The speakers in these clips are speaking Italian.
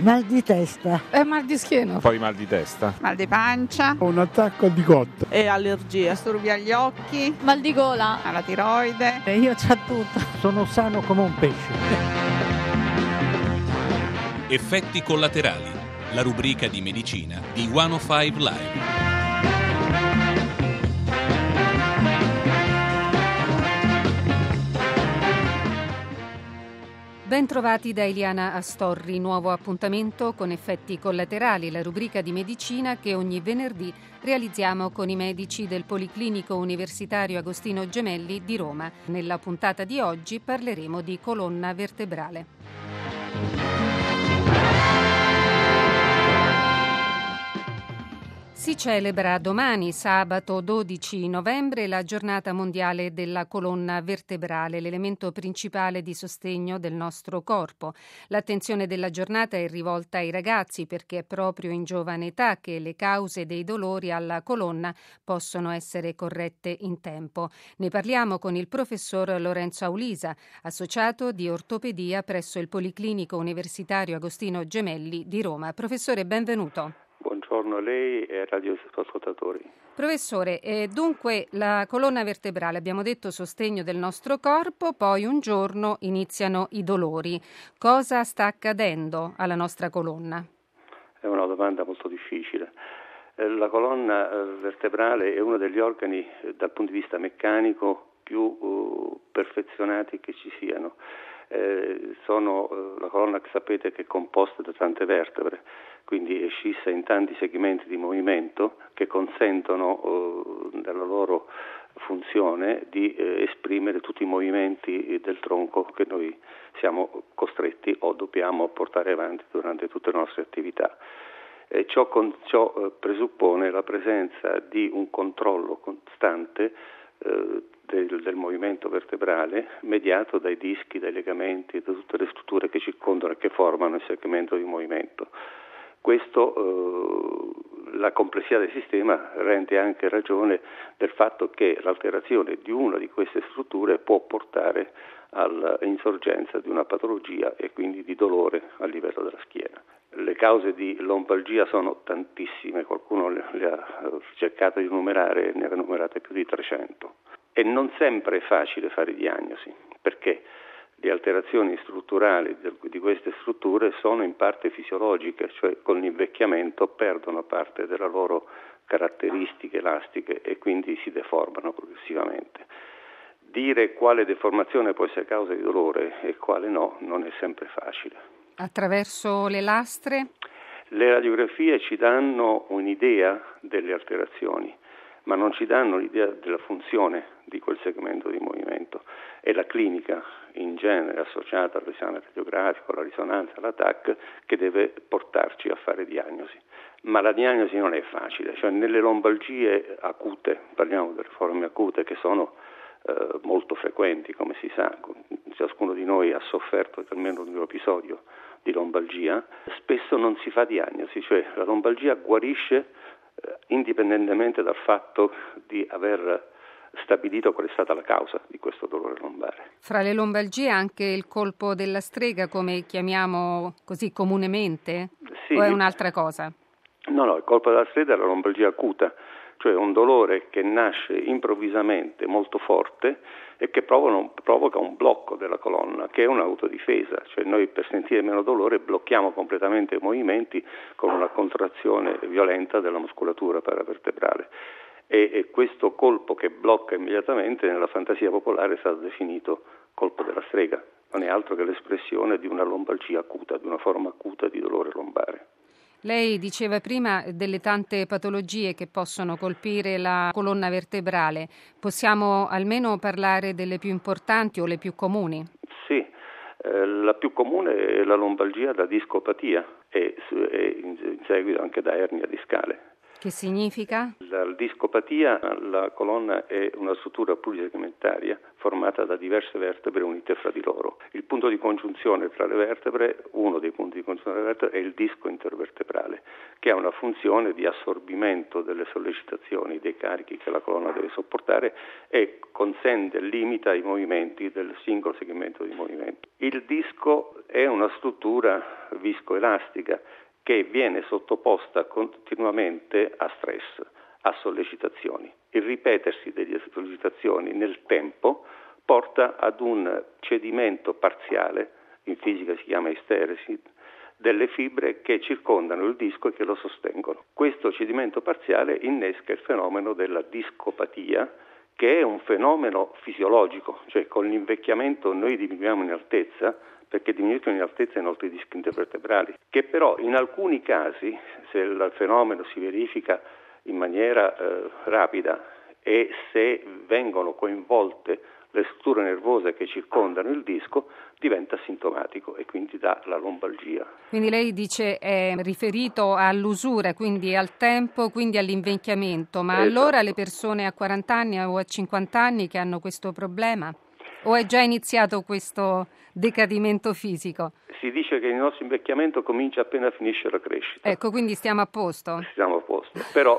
Mal di testa. Mal di schiena. Poi mal di testa. Mal di pancia. Un attacco di cotta. E allergia. Disturbi agli occhi. Mal di gola. Alla tiroide. E io c'ho tutto. Sono sano come un pesce. Effetti collaterali. La rubrica di medicina di 105 Live. Ben trovati da Eliana Astorri, nuovo appuntamento con Effetti collaterali, la rubrica di medicina che ogni venerdì realizziamo con i medici del Policlinico Universitario Agostino Gemelli di Roma. Nella puntata di oggi parleremo di colonna vertebrale. Si celebra domani, sabato 12 novembre, la giornata mondiale della colonna vertebrale, l'elemento principale di sostegno del nostro corpo. L'attenzione della giornata è rivolta ai ragazzi perché è proprio in giovane età che le cause dei dolori alla colonna possono essere corrette in tempo. Ne parliamo con il professor Lorenzo Aulisa, associato di ortopedia presso il Policlinico Universitario Agostino Gemelli di Roma. Professore, benvenuto. Buongiorno a lei e ai radioascoltatori. Professore, dunque la colonna vertebrale, abbiamo detto sostegno del nostro corpo, poi un giorno iniziano i dolori. Cosa sta accadendo alla nostra colonna? È una domanda molto difficile. La colonna vertebrale è uno degli organi dal punto di vista meccanico più perfezionati che ci siano. La colonna, che sapete, che è composta da tante vertebre, quindi è scissa in tanti segmenti di movimento che consentono nella loro funzione di esprimere tutti i movimenti del tronco che noi siamo costretti o dobbiamo portare avanti durante tutte le nostre attività. Ciò presuppone la presenza di un controllo costante del movimento vertebrale mediato dai dischi, dai legamenti, da tutte le strutture che circondano e che formano il segmento di movimento. Questo, la complessità del sistema rende anche ragione del fatto che l'alterazione di una di queste strutture può portare all'insorgenza di una patologia e quindi di dolore a livello della schiena. Le cause di lombalgia sono tantissime, qualcuno le ha cercato di numerare, ne ha numerate più di 300. E non sempre è facile fare diagnosi, perché le alterazioni strutturali di queste strutture sono in parte fisiologiche, cioè con l'invecchiamento perdono parte delle loro caratteristiche elastiche e quindi si deformano progressivamente. Dire quale deformazione può essere causa di dolore e quale no non è sempre facile. Attraverso le lastre? Le radiografie ci danno un'idea delle alterazioni, ma non ci danno l'idea della funzione di quel segmento di movimento. È la clinica in genere associata all'esame radiografico, alla risonanza, alla TAC, che deve portarci a fare diagnosi. Ma la diagnosi non è facile, cioè nelle lombalgie acute, parliamo delle forme acute che sono molto frequenti, come si sa, ciascuno di noi ha sofferto almeno di un episodio di lombalgia, spesso non si fa diagnosi, cioè la lombalgia guarisce indipendentemente dal fatto di aver stabilito qual è stata la causa di questo dolore lombare. Fra le lombalgie anche il colpo della strega, come chiamiamo così comunemente? Sì. O è un'altra cosa? No, il colpo della strega è la lombalgia acuta, cioè un dolore che nasce improvvisamente molto forte e che provoca un blocco della colonna, che è un'autodifesa, cioè noi per sentire meno dolore blocchiamo completamente i movimenti con una contrazione violenta della muscolatura paravertebrale. E questo colpo che blocca immediatamente nella fantasia popolare è stato definito colpo della strega, non è altro che l'espressione di una lombalgia acuta, di una forma acuta di dolore lombare. Lei diceva prima delle tante patologie che possono colpire la colonna vertebrale. Possiamo almeno parlare delle più importanti o le più comuni? Sì, la più comune è la lombalgia da discopatia e in seguito anche da ernia discale. Che significa? La discopatia, la colonna è una struttura plurisegmentaria formata da diverse vertebre unite fra di loro. Il punto di congiunzione tra le vertebre, uno dei punti di congiunzione tra le vertebre, è il disco intervertebrale, che ha una funzione di assorbimento delle sollecitazioni, dei carichi che la colonna deve sopportare e consente e limita i movimenti del singolo segmento di movimento. Il disco è una struttura viscoelastica che viene sottoposta continuamente a stress, a sollecitazioni. Il ripetersi delle sollecitazioni nel tempo porta ad un cedimento parziale, in fisica si chiama isteresi, delle fibre che circondano il disco e che lo sostengono. Questo cedimento parziale innesca il fenomeno della discopatia, che è un fenomeno fisiologico, cioè con l'invecchiamento noi diminuiamo in altezza, perché diminuiscono in altezza i nostri dischi intervertebrali, che però in alcuni casi, se il fenomeno si verifica in maniera rapida e se vengono coinvolte le strutture nervose che circondano il disco, diventa sintomatico e quindi dà la lombalgia. Quindi lei dice è riferito all'usura, quindi al tempo, quindi all'invecchiamento, ma Esatto. Allora le persone a 40 anni o a 50 anni che hanno questo problema? O è già iniziato questo decadimento fisico? Si dice che il nostro invecchiamento comincia appena finisce la crescita. Ecco, quindi stiamo a posto? Stiamo a posto, però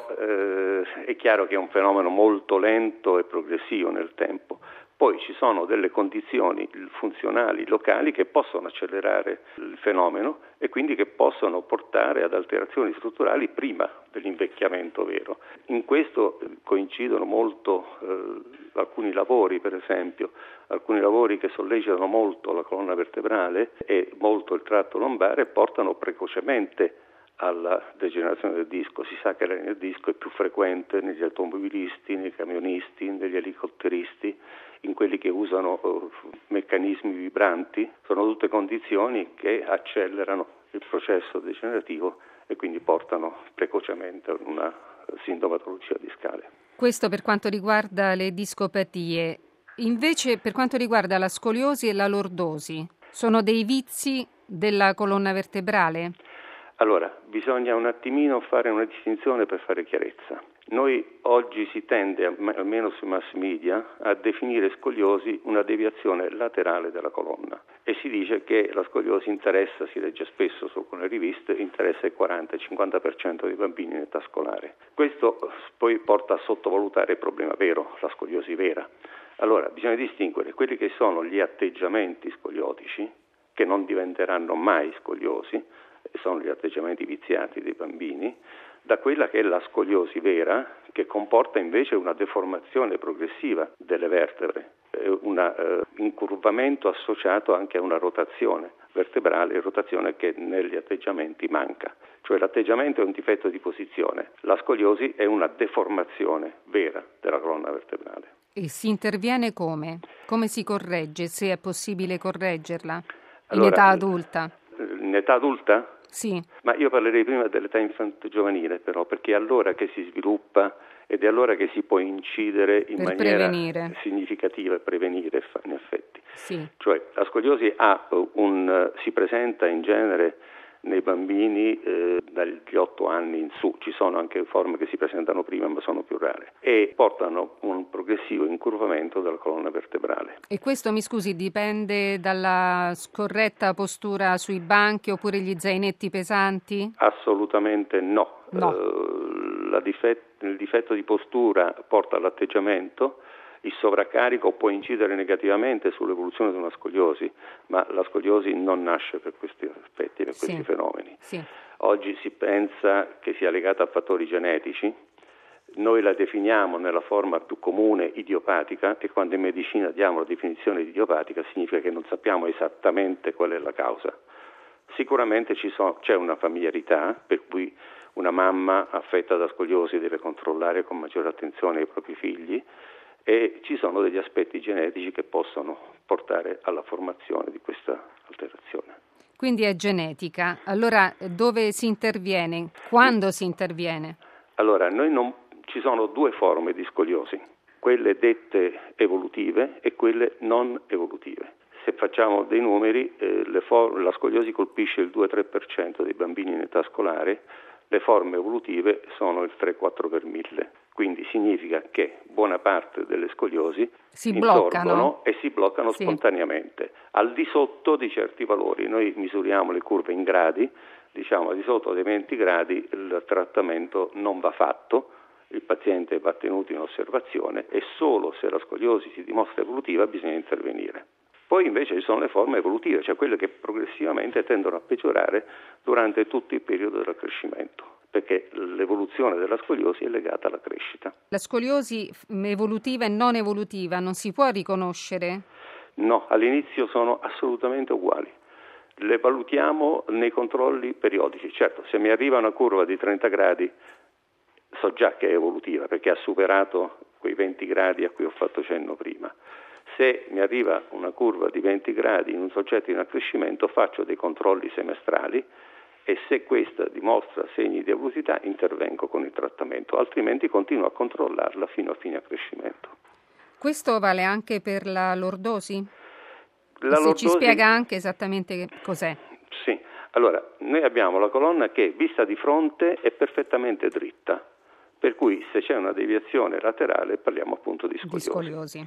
è chiaro che è un fenomeno molto lento e progressivo nel tempo. Poi ci sono delle condizioni funzionali locali che possono accelerare il fenomeno e quindi che possono portare ad alterazioni strutturali prima dell'invecchiamento vero. In questo coincidono molto alcuni lavori, per esempio, alcuni lavori che sollecitano molto la colonna vertebrale e molto il tratto lombare portano precocemente alla degenerazione del disco. Si sa che l'ernia del disco è più frequente negli automobilisti, nei camionisti, negli elicotteristi, in quelli che usano meccanismi vibranti. Sono tutte condizioni che accelerano il processo degenerativo e quindi portano precocemente a una sintomatologia discale. Questo per quanto riguarda le discopatie. Invece per quanto riguarda la scoliosi e la lordosi, sono dei vizi della colonna vertebrale? Allora, bisogna un attimino fare una distinzione per fare chiarezza. Noi oggi si tende, almeno sui mass media, a definire scoliosi una deviazione laterale della colonna e si dice che la scoliosi interessa, si legge spesso su alcune riviste, interessa il 40-50% dei bambini in età scolare. Questo poi porta a sottovalutare il problema vero, la scoliosi vera. Allora, bisogna distinguere quelli che sono gli atteggiamenti scoliotici, che non diventeranno mai scoliosi, sono gli atteggiamenti viziati dei bambini, da quella che è la scoliosi vera, che comporta invece una deformazione progressiva delle vertebre, un incurvamento associato anche a una rotazione vertebrale, rotazione che negli atteggiamenti manca. Cioè l'atteggiamento è un difetto di posizione, la scoliosi è una deformazione vera della colonna vertebrale. E si interviene come? Come si corregge, se è possibile correggerla in Allora, età adulta? In età adulta? Sì. Ma io parlerei prima dell'età infantile-giovanile però, perché è allora che si sviluppa ed è allora che si può incidere in maniera significativa e prevenire in effetti. Sì. Cioè la scoliosi si presenta in genere nei bambini dagli 8 anni in su, ci sono anche forme che si presentano prima ma sono più rare e portano un progressivo incurvamento della colonna vertebrale. E questo, mi scusi, dipende dalla scorretta postura sui banchi oppure gli zainetti pesanti? Assolutamente no. Il difetto di postura porta all'atteggiamento. Il sovraccarico può incidere negativamente sull'evoluzione di una scoliosi, ma la scoliosi non nasce per questi aspetti, per questi fenomeni. Sì. Oggi si pensa che sia legata a fattori genetici, noi la definiamo nella forma più comune idiopatica e quando in medicina diamo la definizione di idiopatica significa che non sappiamo esattamente qual è la causa. Sicuramente c'è una familiarità per cui una mamma affetta da scoliosi deve controllare con maggiore attenzione i propri figli, e ci sono degli aspetti genetici che possono portare alla formazione di questa alterazione. Quindi è genetica. Allora dove si interviene? Quando si interviene? Allora, ci sono due forme di scoliosi, quelle dette evolutive e quelle non evolutive. Se facciamo dei numeri, la scoliosi colpisce il 2-3% dei bambini in età scolare, Le forme evolutive sono il 3-4 per 1000, quindi significa che buona parte delle scoliosi si bloccano e si bloccano spontaneamente. Al di sotto di certi valori, noi misuriamo le curve in gradi, diciamo al di sotto dei 20 gradi il trattamento non va fatto, il paziente va tenuto in osservazione e solo se la scoliosi si dimostra evolutiva bisogna intervenire. Poi invece ci sono le forme evolutive, cioè quelle che progressivamente tendono a peggiorare durante tutto il periodo del crescimento, perché l'evoluzione della scoliosi è legata alla crescita. La scoliosi evolutiva e non evolutiva non si può riconoscere? No, all'inizio sono assolutamente uguali. Le valutiamo nei controlli periodici. Certo, se mi arriva una curva di 30 gradi so già che è evolutiva perché ha superato quei 20 gradi a cui ho fatto cenno prima. Se mi arriva una curva di 20 gradi in un soggetto in accrescimento faccio dei controlli semestrali e se questa dimostra segni di evolutività intervengo con il trattamento, altrimenti continuo a controllarla fino a fine accrescimento. Questo vale anche per la lordosi? Lordosi, ci spiega anche esattamente cos'è? Sì, allora noi abbiamo la colonna che vista di fronte è perfettamente dritta, per cui se c'è una deviazione laterale parliamo appunto di scoliosì.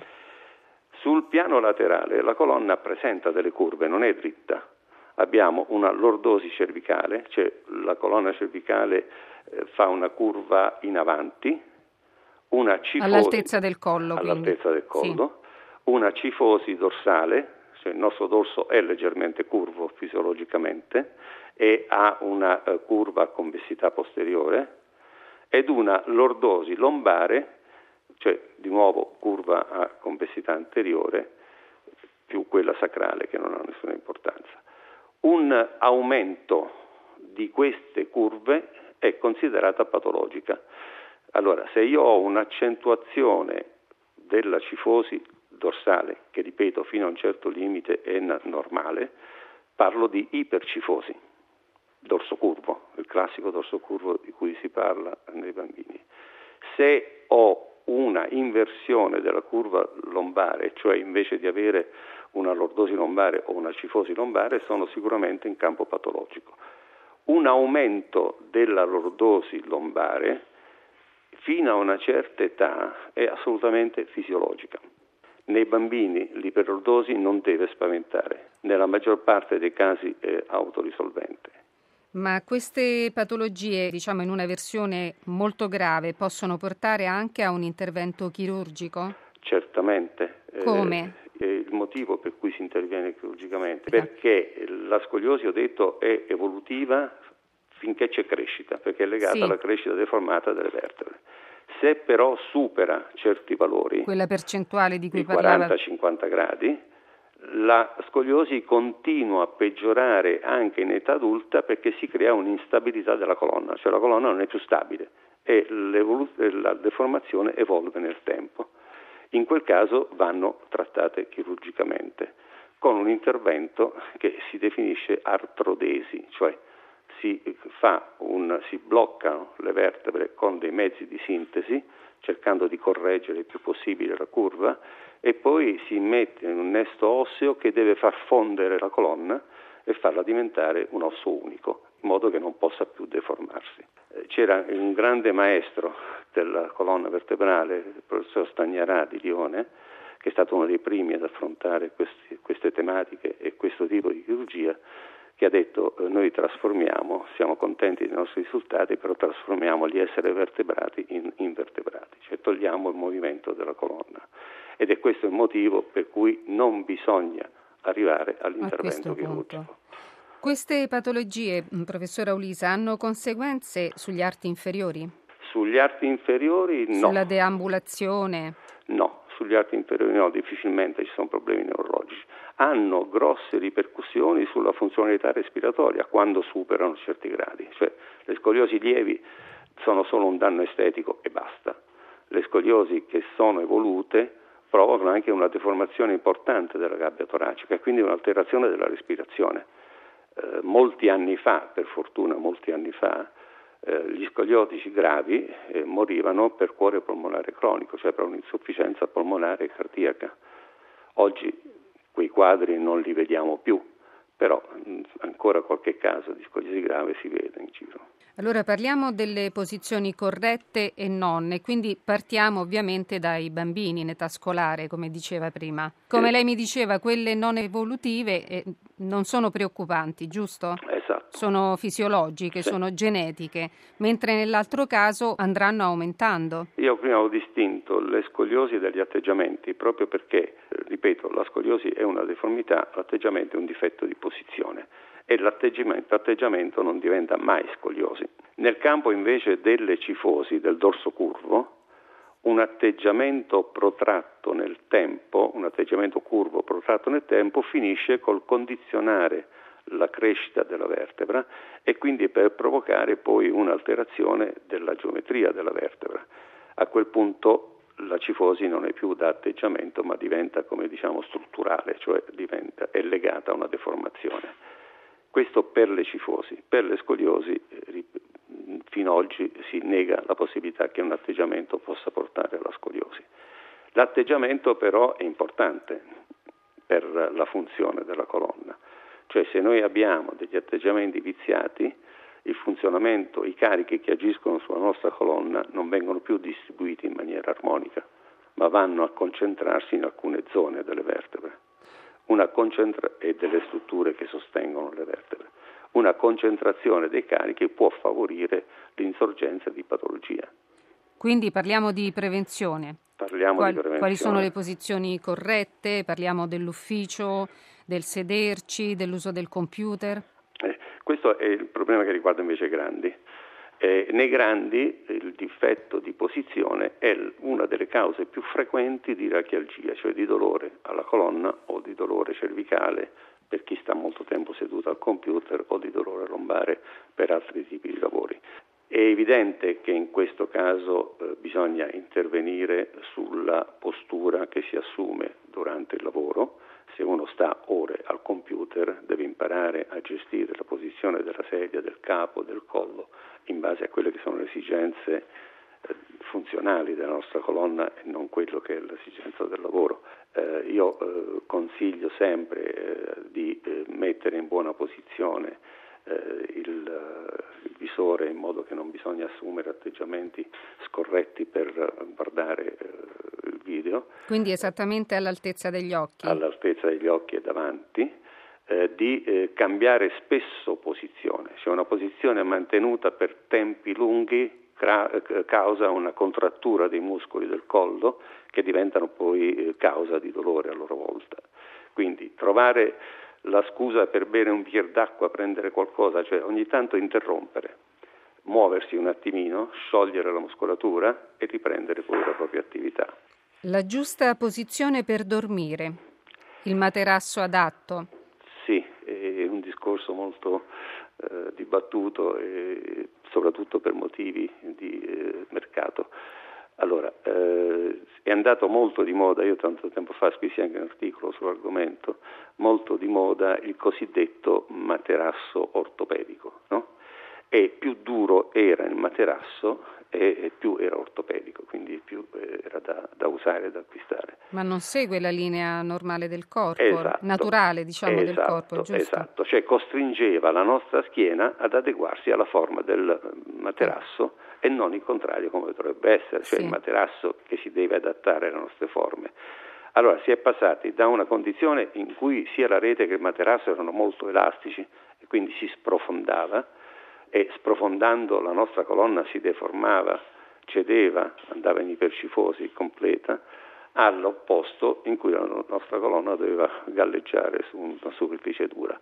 Sul piano laterale la colonna presenta delle curve, non è dritta. Abbiamo una lordosi cervicale, cioè la colonna cervicale fa una curva in avanti, una cifosi all'altezza del collo, sì. Una cifosi dorsale, cioè il nostro dorso è leggermente curvo fisiologicamente e ha una curva a convessità posteriore, ed una lordosi lombare, cioè di nuovo curva a convessità anteriore più quella sacrale che non ha nessuna importanza. Un aumento di queste curve è considerata patologica. Allora, se io ho un'accentuazione della cifosi dorsale, che ripeto fino a un certo limite è normale, parlo di ipercifosi, dorso curvo, il classico dorso curvo di cui si parla nei bambini. Se ho una inversione della curva lombare, cioè invece di avere una lordosi lombare o una cifosi lombare, sono sicuramente in campo patologico. Un aumento della lordosi lombare fino a una certa età è assolutamente fisiologica. Nei bambini l'iperlordosi non deve spaventare, nella maggior parte dei casi è autorisolvente. Ma queste patologie, diciamo in una versione molto grave, possono portare anche a un intervento chirurgico? Certamente. Come? Il motivo per cui si interviene chirurgicamente, perché la scoliosi, ho detto, è evolutiva finché c'è crescita, perché è legata alla crescita deformata delle vertebre. Se però supera certi valori, quella percentuale di cui parlava, 40-50 gradi, la scoliosi continua a peggiorare anche in età adulta perché si crea un'instabilità della colonna, cioè la colonna non è più stabile e la deformazione evolve nel tempo. In quel caso vanno trattate chirurgicamente con un intervento che si definisce artrodesi, cioè si bloccano le vertebre con dei mezzi di sintesi, cercando di correggere il più possibile la curva, e poi si mette in un nesto osseo che deve far fondere la colonna e farla diventare un osso unico, in modo che non possa più deformarsi. C'era un grande maestro della colonna vertebrale, il professor Stagnarà di Lione, che è stato uno dei primi ad affrontare queste tematiche e questo tipo di chirurgia, che ha detto noi trasformiamo, siamo contenti dei nostri risultati, però trasformiamo gli esseri vertebrati in invertebrati, cioè togliamo il movimento della colonna. Ed è questo il motivo per cui non bisogna arrivare all'intervento chirurgico. Queste patologie, professor Aulisa, hanno conseguenze sugli arti inferiori? Sugli arti inferiori no. Sulla deambulazione? No, sugli arti inferiori no, difficilmente ci sono problemi neurologici. Hanno grosse ripercussioni sulla funzionalità respiratoria quando superano certi gradi. Cioè le scoliosi lievi sono solo un danno estetico e basta. Le scoliosi che sono evolute provocano anche una deformazione importante della gabbia toracica e quindi un'alterazione della respirazione. Molti anni fa, per fortuna molti anni fa, gli scoliotici gravi morivano per cuore polmonare cronico, cioè per un'insufficienza polmonare cardiaca. Oggi quei quadri non li vediamo più, però ancora qualche caso di scoliosi grave si vede in giro. Allora parliamo delle posizioni corrette e non, e quindi partiamo ovviamente dai bambini in età scolare, come diceva prima. Come lei mi diceva, quelle non evolutive non sono preoccupanti, giusto? Esatto. Sono fisiologiche, Sì. sono genetiche, mentre nell'altro caso andranno aumentando. Io prima ho distinto le scoliosi dagli atteggiamenti, proprio perché, ripeto, la scoliosi è una deformità, l'atteggiamento è un difetto di posizione. E l'atteggiamento non diventa mai scoliosi. Nel campo invece delle cifosi, del dorso curvo, un atteggiamento protratto nel tempo, un atteggiamento curvo protratto nel tempo finisce col condizionare la crescita della vertebra e quindi per provocare poi un'alterazione della geometria della vertebra. A quel punto la cifosi non è più da atteggiamento ma diventa, come diciamo, strutturale, cioè è legata a una deformazione. Questo per le cifosi. Per le scoliosi fino ad oggi si nega la possibilità che un atteggiamento possa portare alla scoliosi. L'atteggiamento però è importante per la funzione della colonna, cioè se noi abbiamo degli atteggiamenti viziati, il funzionamento, i carichi che agiscono sulla nostra colonna non vengono più distribuiti in maniera armonica, ma vanno a concentrarsi in alcune zone delle vertebre. E delle strutture che sostengono le vertebre. Una concentrazione dei carichi può favorire l'insorgenza di patologia. Quindi parliamo di prevenzione. Di prevenzione. Quali sono le posizioni corrette? Parliamo dell'ufficio, del sederci, dell'uso del computer? Questo è il problema che riguarda invece i grandi. Nei grandi il difetto di posizione è una delle cause più frequenti di rachialgia, cioè di dolore alla colonna o di dolore cervicale per chi sta molto tempo seduto al computer o di dolore lombare per altri tipi di lavori. È evidente che in questo caso bisogna intervenire sulla postura che si assume durante il lavoro. Se uno sta ore al computer deve imparare a gestire la posizione della sedia, del capo, del collo in base a quelle che sono le esigenze funzionali della nostra colonna e non quello che è l'esigenza del lavoro. Io consiglio sempre di mettere in buona posizione il visore in modo che non bisogna assumere atteggiamenti scorretti per guardare il video. Quindi esattamente all'altezza degli occhi. All'altezza degli occhi e davanti. Di cambiare spesso posizione, cioè una posizione mantenuta per tempi lunghi causa una contrattura dei muscoli del collo che diventano poi causa di dolore a loro volta. Quindi trovare la scusa per bere un bicchiere d'acqua, prendere qualcosa, cioè ogni tanto interrompere, muoversi un attimino, sciogliere la muscolatura e riprendere poi la propria attività. La giusta posizione per dormire, il materasso adatto. Sì, è un discorso molto dibattuto e soprattutto per motivi di mercato. Allora, è andato molto di moda, io tanto tempo fa scrissi anche un articolo sull'argomento, molto di moda il cosiddetto materasso ortopedico, no? E più duro era il materasso e più era ortopedico, quindi più era da usare e da acquistare. Ma non segue la linea normale del corpo, esatto, naturale del corpo, giusto? Esatto, cioè costringeva la nostra schiena ad adeguarsi alla forma del materasso e non il contrario come dovrebbe essere, cioè il materasso che si deve adattare alle nostre forme. Allora si è passati da una condizione in cui sia la rete che il materasso erano molto elastici e quindi si sprofondava, e sprofondando la nostra colonna si deformava, cedeva, andava in ipercifosi completa, all'opposto in cui la nostra colonna doveva galleggiare su una superficie dura.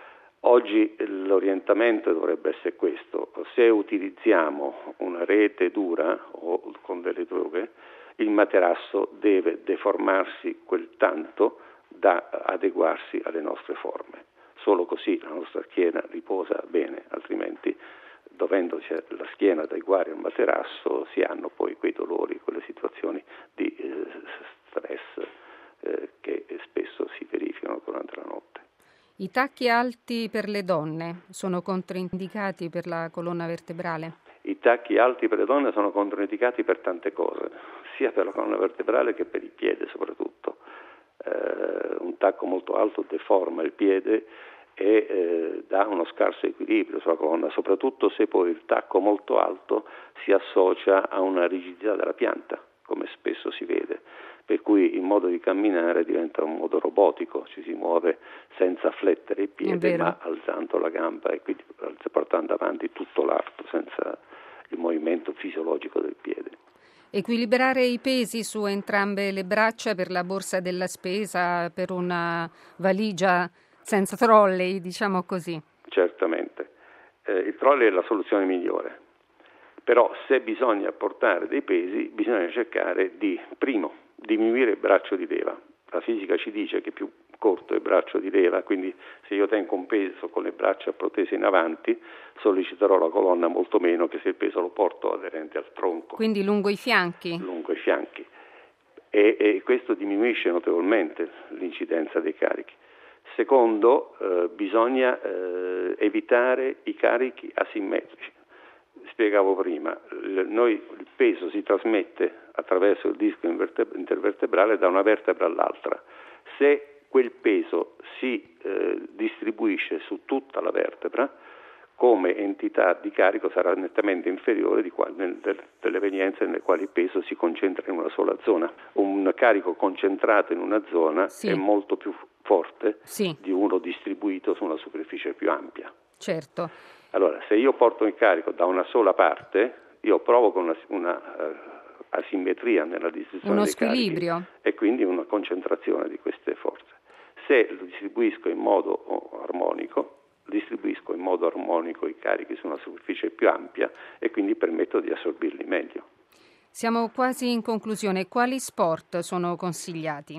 Oggi l'orientamento dovrebbe essere questo: se utilizziamo una rete dura o con delle droghe, il materasso deve deformarsi quel tanto da adeguarsi alle nostre forme. Solo così la nostra schiena riposa bene, altrimenti dovendosi la schiena adeguare al materasso si hanno poi quei dolori, quelle situazioni di stress che spesso si verificano durante la notte. I tacchi alti per le donne sono controindicati per la colonna vertebrale? I tacchi alti per le donne sono controindicati per tante cose, sia per la colonna vertebrale che per il piede soprattutto. Un tacco molto alto deforma il piede e dà uno scarso equilibrio sulla colonna, soprattutto se poi il tacco molto alto si associa a una rigidità della pianta, come spesso si vede, per cui il modo di camminare diventa un modo robotico, ci si muove senza flettere il piede ma alzando la gamba e quindi portando avanti tutto l'arto senza il movimento fisiologico del piede. Equilibrare i pesi su entrambe le braccia per la borsa della spesa, per una valigia senza trolley, diciamo così. Certamente. Il trolley è la soluzione migliore, però se bisogna portare dei pesi bisogna cercare di, primo, diminuire il braccio di leva. La fisica ci dice che più corto è il braccio di leva, quindi se io tengo un peso con le braccia protese in avanti solleciterò la colonna molto meno che se il peso lo porto aderente al tronco. Quindi lungo i fianchi? Lungo i fianchi. E questo diminuisce notevolmente l'incidenza dei carichi. Secondo, bisogna evitare i carichi asimmetrici. Spiegavo prima, il peso si trasmette attraverso il disco intervertebrale da una vertebra all'altra. Se quel peso si distribuisce su tutta la vertebra, come entità di carico sarà nettamente inferiore delle evenienze nelle quali il peso si concentra in una sola zona. Un carico concentrato in una zona è molto più forte di uno distribuito su una superficie più ampia. Certo. Allora, se io porto il carico da una sola parte, io provoco una asimmetria nella distribuzione dei squilibrio. Carichi e quindi una concentrazione di queste forze. Se lo distribuisco in modo armonico i carichi su una superficie più ampia e quindi permetto di assorbirli meglio. Siamo quasi in conclusione. Quali sport sono consigliati?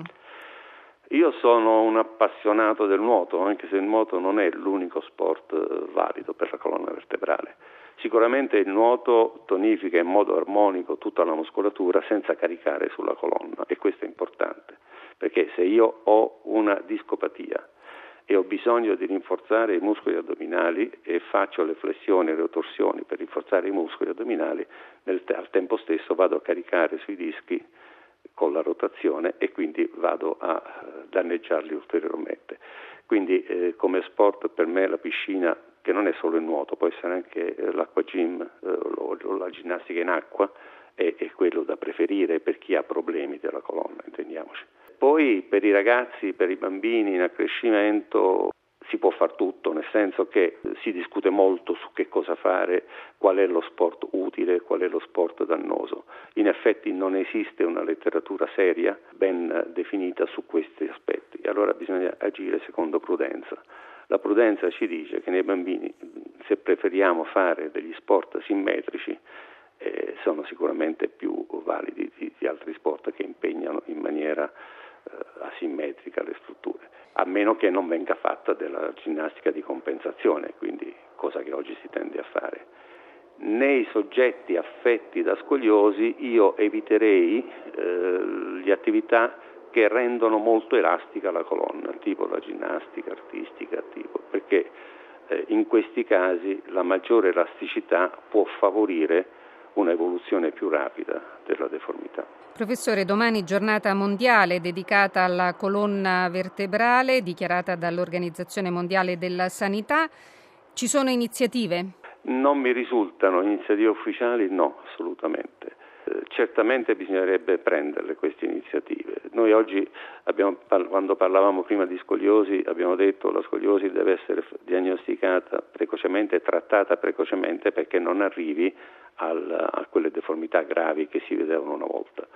Io sono un appassionato del nuoto, anche se il nuoto non è l'unico sport valido per la colonna vertebrale. Sicuramente il nuoto tonifica in modo armonico tutta la muscolatura senza caricare sulla colonna, e questo è importante, perché se io ho una discopatia e ho bisogno di rinforzare i muscoli addominali e faccio le flessioni e le torsioni per rinforzare i muscoli addominali, al tempo stesso vado a caricare sui dischi con la rotazione e quindi vado a danneggiarli ulteriormente. Quindi come sport per me la piscina, che non è solo il nuoto, può essere anche l'acqua gym o la ginnastica in acqua, è quello da preferire per chi ha problemi della colonna, intendiamoci. Poi per i ragazzi, per i bambini in accrescimento si può far tutto, nel senso che si discute molto su che cosa fare, qual è lo sport utile, qual è lo sport dannoso. In effetti non esiste una letteratura seria ben definita su questi aspetti, e allora bisogna agire secondo prudenza. La prudenza ci dice che nei bambini, se preferiamo fare degli sport simmetrici, sono sicuramente più validi di altri sport che impegnano in maniera asimmetrica le strutture, a meno che non venga fatta della ginnastica di compensazione, quindi cosa che oggi si tende a fare. Nei soggetti affetti da scoliosi io eviterei le attività che rendono molto elastica la colonna, tipo la ginnastica artistica, perché in questi casi la maggiore elasticità può favorire un'evoluzione più rapida della deformità. Professore, domani giornata mondiale dedicata alla colonna vertebrale, dichiarata dall'Organizzazione Mondiale della Sanità. Ci sono iniziative? Non mi risultano iniziative ufficiali, no, assolutamente. Certamente bisognerebbe prenderle queste iniziative. Noi oggi quando parlavamo prima di scoliosi abbiamo detto che la scoliosi deve essere diagnosticata precocemente e trattata precocemente perché non arrivi a quelle deformità gravi che si vedevano una volta.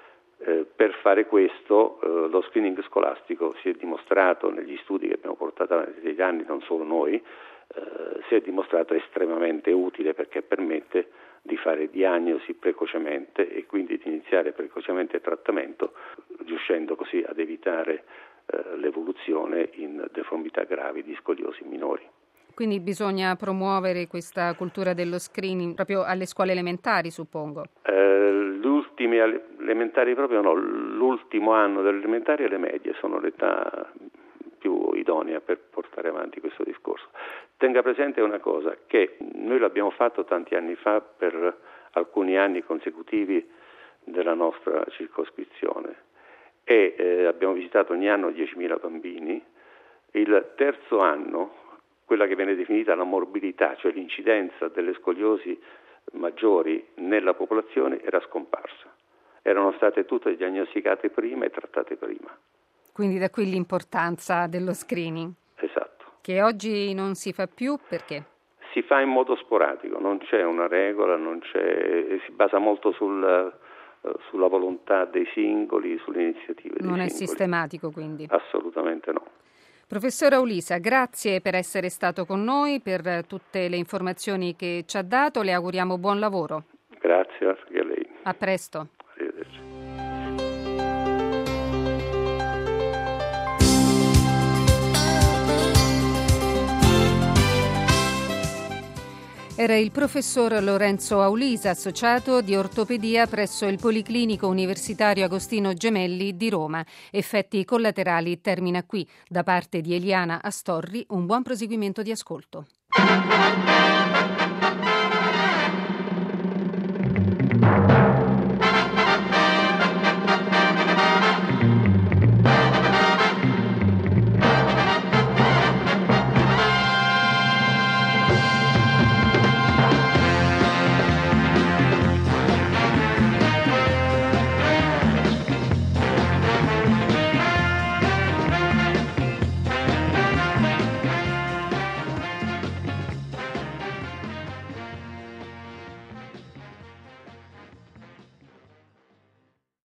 Per fare questo lo screening scolastico si è dimostrato negli studi che abbiamo portato avanti negli anni, non solo noi, si è dimostrato estremamente utile perché permette di fare diagnosi precocemente e quindi di iniziare precocemente il trattamento, riuscendo così ad evitare l'evoluzione in deformità gravi di scoliosi minori. Quindi bisogna promuovere questa cultura dello screening proprio alle scuole elementari, suppongo. Gli ultimi elementari proprio no, l'ultimo anno delle elementari e le medie sono l'età più idonea per portare avanti questo discorso. Tenga presente una cosa, che noi l'abbiamo fatto tanti anni fa per alcuni anni consecutivi della nostra circoscrizione e abbiamo visitato ogni anno 10.000 bambini Il terzo anno, quella che viene definita la morbilità, cioè l'incidenza delle scoliosi maggiori nella popolazione, era scomparsa. Erano state tutte diagnosticate prima e trattate prima. Quindi da qui l'importanza dello screening. Esatto. Che oggi non si fa più perché? Si fa in modo sporadico, non c'è una regola, si basa molto sulla volontà dei singoli, sulle iniziative dei singoli. Non è sistematico quindi? Assolutamente no. Professor Aulisa, grazie per essere stato con noi, per tutte le informazioni che ci ha dato. Le auguriamo buon lavoro. Grazie anche a lei. A presto. Arrivederci. Era il professor Lorenzo Aulisa, associato di ortopedia presso il Policlinico Universitario Agostino Gemelli di Roma. Effetti collaterali termina qui. Da parte di Eliana Astorri, un buon proseguimento di ascolto.